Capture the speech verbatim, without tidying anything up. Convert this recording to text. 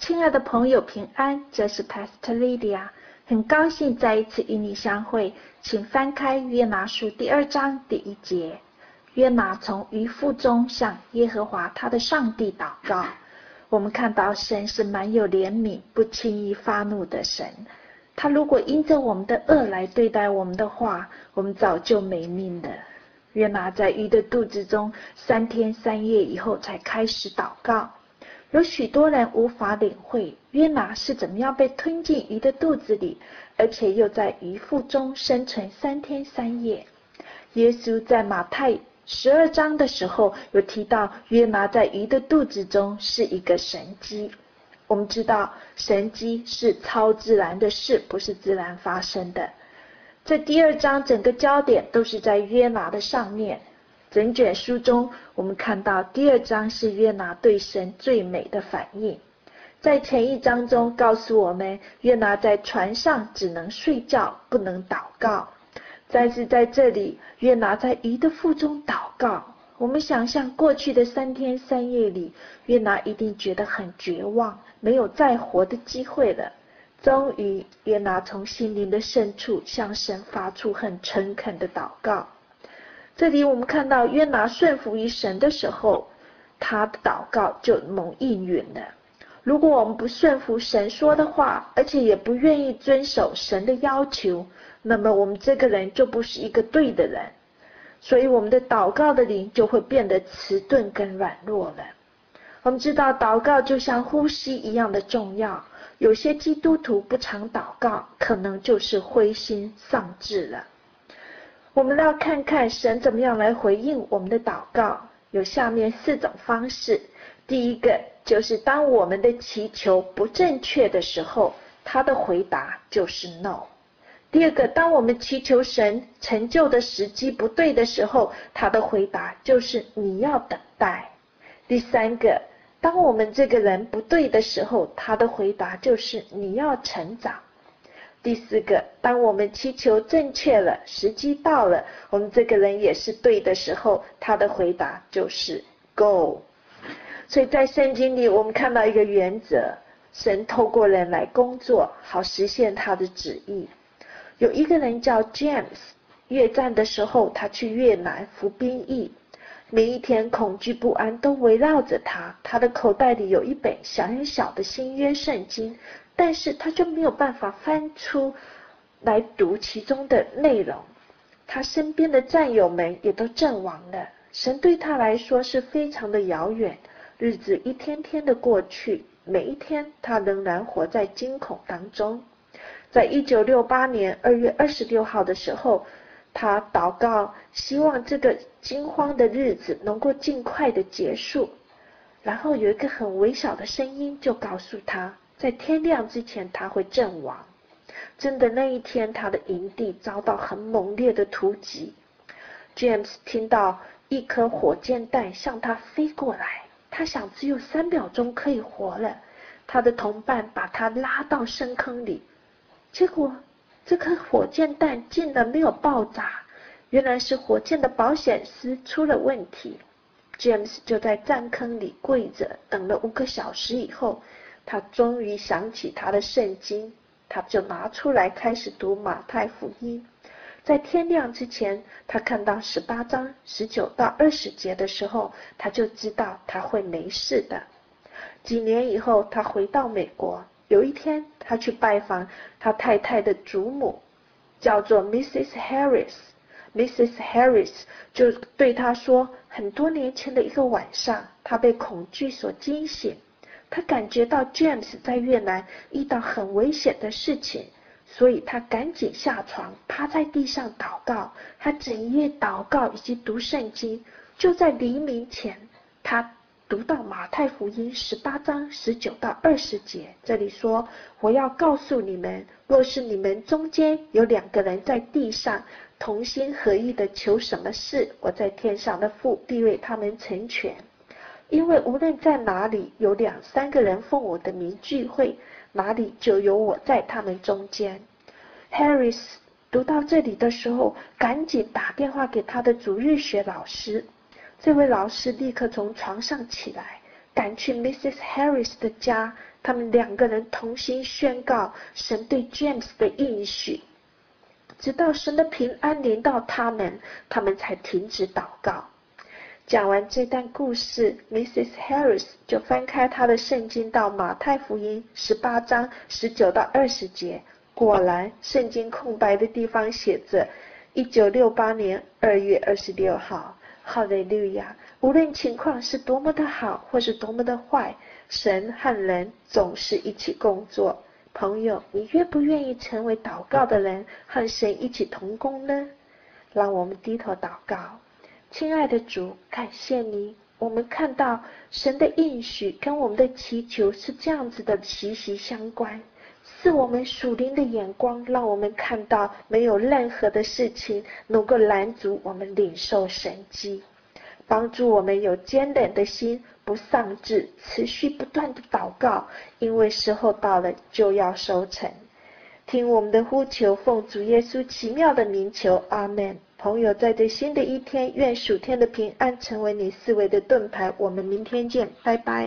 亲爱的朋友平安，这是 Pastor Lydia， 很高兴再一次与你相会。请翻开约拿书第二章第一节。约拿从鱼腹中向耶和华他的上帝祷告。我们看到神是蛮有怜悯，不轻易发怒的神。他如果因着我们的恶来对待我们的话，我们早就没命了。约拿在鱼的肚子中三天三夜以后才开始祷告。有许多人无法领会约拿是怎么样被吞进鱼的肚子里，而且又在鱼腹中生存三天三夜。耶稣在马太十二章的时候有提到约拿在鱼的肚子中是一个神迹。我们知道神迹是超自然的事，不是自然发生的。这第二章整个焦点都是在约拿的上面。整卷书中我们看到第二章是约拿对神最美的反应。在前一章中告诉我们约拿在船上只能睡觉，不能祷告。但是在这里约拿在鱼的腹中祷告。我们想象过去的三天三夜里，约拿一定觉得很绝望，没有再活的机会了。终于约拿从心灵的深处向神发出很诚恳的祷告。这里我们看到约拿顺服于神的时候，他的祷告就蒙应允了。如果我们不顺服神说的话，而且也不愿意遵守神的要求，那么我们这个人就不是一个对的人，所以我们的祷告的灵就会变得迟钝跟软弱了。我们知道祷告就像呼吸一样的重要，有些基督徒不常祷告，可能就是灰心丧志了。我们要看看神怎么样来回应我们的祷告，有下面四种方式。第一个就是当我们的祈求不正确的时候，他的回答就是 no。 第二个，当我们祈求神成就的时机不对的时候，他的回答就是你要等待。第三个，当我们这个人不对的时候，他的回答就是你要成长。第四个，当我们祈求正确了，时机到了，我们这个人也是对的时候，他的回答就是 go。 所以在圣经里我们看到一个原则，神透过人来工作，好实现他的旨意。有一个人叫 James， 越战的时候他去越南服兵役，每一天恐惧不安都围绕着他。他的口袋里有一本小很小的新约圣经，但是他就没有办法翻出来读其中的内容。他身边的战友们也都阵亡了，神对他来说是非常的遥远。日子一天天的过去，每一天他仍然活在惊恐当中。在一九六八年二月二十六号的时候，他祷告希望这个惊慌的日子能够尽快的结束。然后有一个很微小的声音就告诉他，在天亮之前他会阵亡。真的那一天他的营地遭到很猛烈的突击。 James 听到一颗火箭弹向他飞过来，他想只有三秒钟可以活了。他的同伴把他拉到深坑里，结果这颗火箭弹竟然没有爆炸，原来是火箭的保险丝出了问题。 James 就在战坑里跪着等了五个小时以后，他终于想起他的圣经，他就拿出来开始读马太福音。在天亮之前，他看到十八章十九到二十节的时候，他就知道他会没事的。几年以后他回到美国，有一天他去拜访他太太的祖母，叫做 Missus Harris。 Missus Harris 就对他说，很多年前的一个晚上，他被恐惧所惊醒，他感觉到 James 在越南遇到很危险的事情，所以他赶紧下床趴在地上祷告。他整夜祷告以及读圣经，就在黎明前他读到马太福音十八章十九到二十节，这里说，我要告诉你们，若是你们中间有两个人在地上同心合意的求什么事，我在天上的父必为他们成全。因为无论在哪里有两三个人奉我的名聚会，哪里就有我在他们中间。 Harris 读到这里的时候，赶紧打电话给他的主日学老师。这位老师立刻从床上起来，赶去 Missus Harris 的家， 他们两个人同心宣告神对 James 的应许，直到神的平安临到他们，他们才停止祷告。讲完这段故事 ，Missus Harris 就翻开她的圣经到马太福音十八章十九到二十节。果然，圣经空白的地方写着一九六八年二月二十六号。哈利路亚！无论情况是多么的好，或是多么的坏，神和人总是一起工作。朋友，你愿不愿意成为祷告的人，和神一起同工呢？让我们低头祷告。亲爱的主，感谢你，我们看到神的应许跟我们的祈求是这样子的息息相关，是我们属灵的眼光，让我们看到没有任何的事情能够拦阻我们领受神迹，帮助我们有坚韧的心，不丧志，持续不断的祷告，因为时候到了就要收成。听我们的呼求，奉主耶稣奇妙的名求，阿们。朋友，在这新的一天，愿属天的平安成为你思维的盾牌。我们明天见，拜拜。